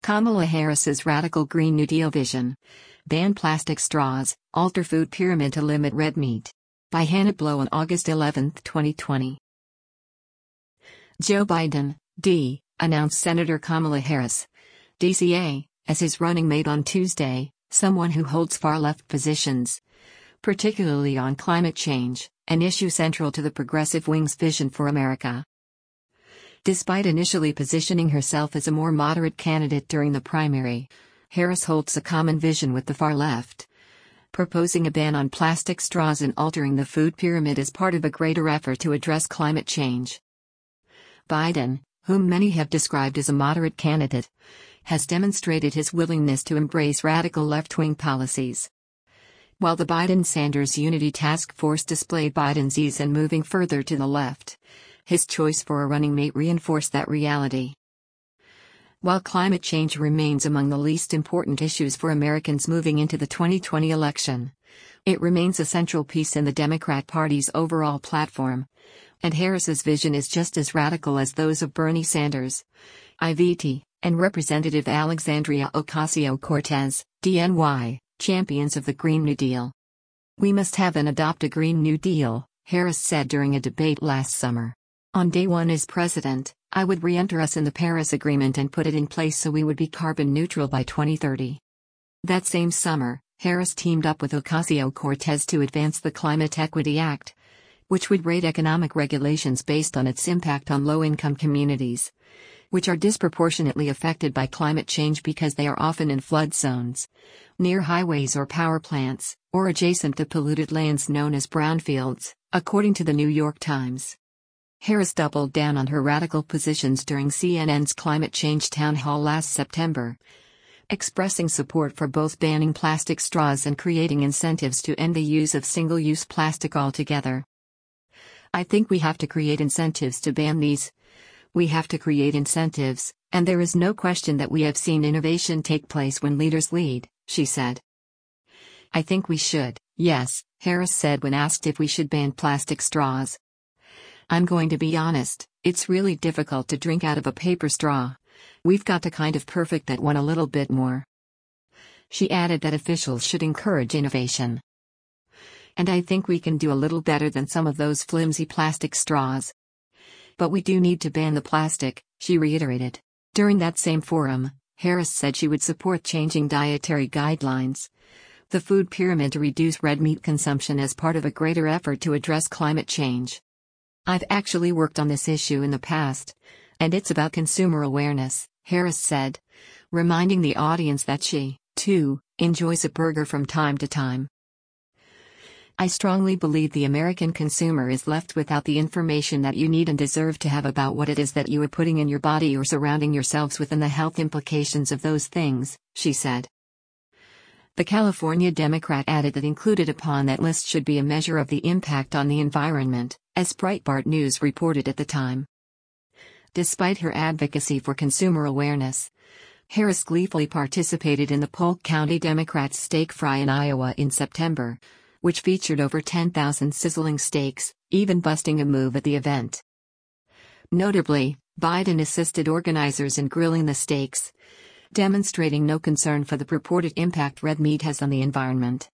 Kamala Harris's Radical Green New Deal Vision. Ban plastic straws, alter food pyramid to limit red meat. By Hannah Blow on August 11, 2020. Joe Biden, D., announced Senator Kamala Harris, DCA, as his running mate on Tuesday, someone who holds far-left positions, particularly on climate change, an issue central to the progressive wing's vision for America. Despite initially positioning herself as a more moderate candidate during the primary, Harris holds a common vision with the far left, proposing a ban on plastic straws and altering the food pyramid as part of a greater effort to address climate change. Biden, whom many have described as a moderate candidate, has demonstrated his willingness to embrace radical left-wing policies. While the Biden-Sanders Unity Task Force displayed Biden's ease in moving further to the left, his choice for a running mate reinforced that reality. While climate change remains among the least important issues for Americans moving into the 2020 election, it remains a central piece in the Democrat Party's overall platform, and Harris's vision is just as radical as those of Bernie Sanders, IVT, and Representative Alexandria Ocasio-Cortez, DNY, champions of the Green New Deal. "We must have and adopt a Green New Deal," Harris said during a debate last summer. "On day one as president, I would re-enter us in the Paris Agreement and put it in place so we would be carbon neutral by 2030. That same summer, Harris teamed up with Ocasio-Cortez to advance the Climate Equity Act, which would rate economic regulations based on its impact on low-income communities, which are disproportionately affected by climate change because they are often in flood zones, near highways or power plants, or adjacent to polluted lands known as brownfields, according to the New York Times. Harris doubled down on her radical positions during CNN's Climate Change Town Hall last September, expressing support for both banning plastic straws and creating incentives to end the use of single-use plastic altogether. "I think we have to create incentives to ban these. We have to create incentives, and there is no question that we have seen innovation take place when leaders lead," she said. "I think we should, yes," Harris said when asked if we should ban plastic straws. "I'm going to be honest, it's really difficult to drink out of a paper straw. We've got to kind of perfect that one a little bit more." She added that officials should encourage innovation. "And I think we can do a little better than some of those flimsy plastic straws. But we do need to ban the plastic," she reiterated. During that same forum, Harris said she would support changing dietary guidelines, the food pyramid, to reduce red meat consumption as part of a greater effort to address climate change. "I've actually worked on this issue in the past, and it's about consumer awareness," Harris said, reminding the audience that she, too, enjoys a burger from time to time. "I strongly believe the American consumer is left without the information that you need and deserve to have about what it is that you are putting in your body or surrounding yourselves with and the health implications of those things," she said. The California Democrat added that included upon that list should be a measure of the impact on the environment, as Breitbart News reported at the time. Despite her advocacy for consumer awareness, Harris gleefully participated in the Polk County Democrats' steak fry in Iowa in September, which featured over 10,000 sizzling steaks, even busting a move at the event. Notably, Biden assisted organizers in grilling the steaks, demonstrating no concern for the purported impact red meat has on the environment.